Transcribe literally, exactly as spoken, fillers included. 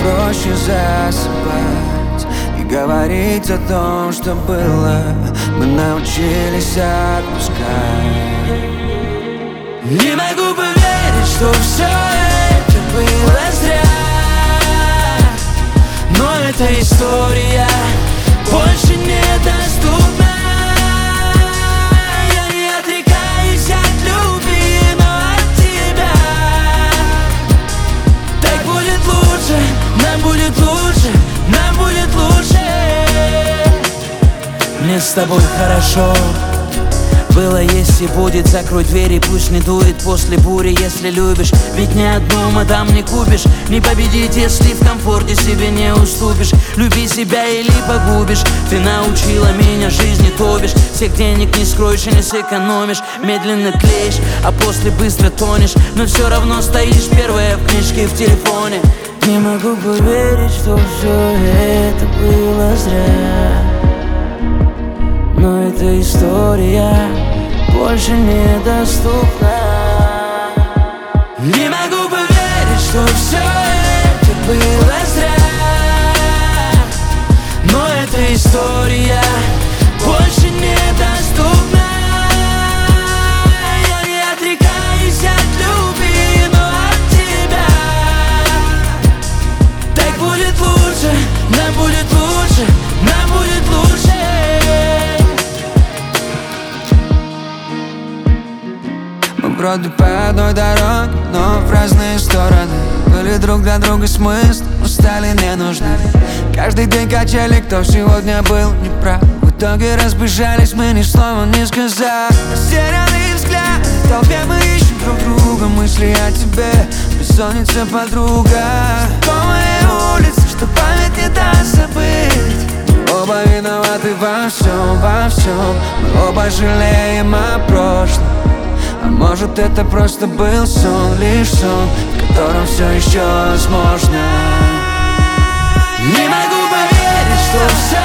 проще засыпать и говорить о том, что было. Мы научились отпускать. Не могу поверить, что все это было зря, но эта история больше недоступна. Я не отрекаюсь от любви, но от тебя. Так будет лучше, нам будет лучше, нам будет лучше. Мне с тобой хорошо было, есть и будет. Закрой двери, пусть не дует после бури. Если любишь, ведь ни одну мадам не купишь. Не победить, если в комфорте себе не уступишь. Люби себя или погубишь. Ты научила меня жизни, тобишь. Всех денег не скроешь и не сэкономишь. Медленно клеишь, а после быстро тонешь. Но все равно стоишь первая в книжке в телефоне. Не могу поверить, что все это было зря, но эта история больше недоступна. Не могу поверить, что все это было зря, но эта история больше недоступна. Я не отрекаюсь от любви, но от тебя. Так будет лучше, нам будет лучше, нам будет лучше. Вроде по одной дороге, но в разные стороны. Были друг для друга смысл, но стали не нужны. Каждый день качали, кто сегодня был неправ. В итоге разбежались, мы ни слова не сказали. Растерянный взгляд, в толпе мы ищем друг друга. Мысли о тебе, бессонница подруга. Знакомые улицы, что память не даст забыть. Мы оба виноваты во всем, во всем. Мы оба жалеем о прошлом. А может, это просто был сон, лишь сон, в котором все еще возможно. Не могу поверить, что все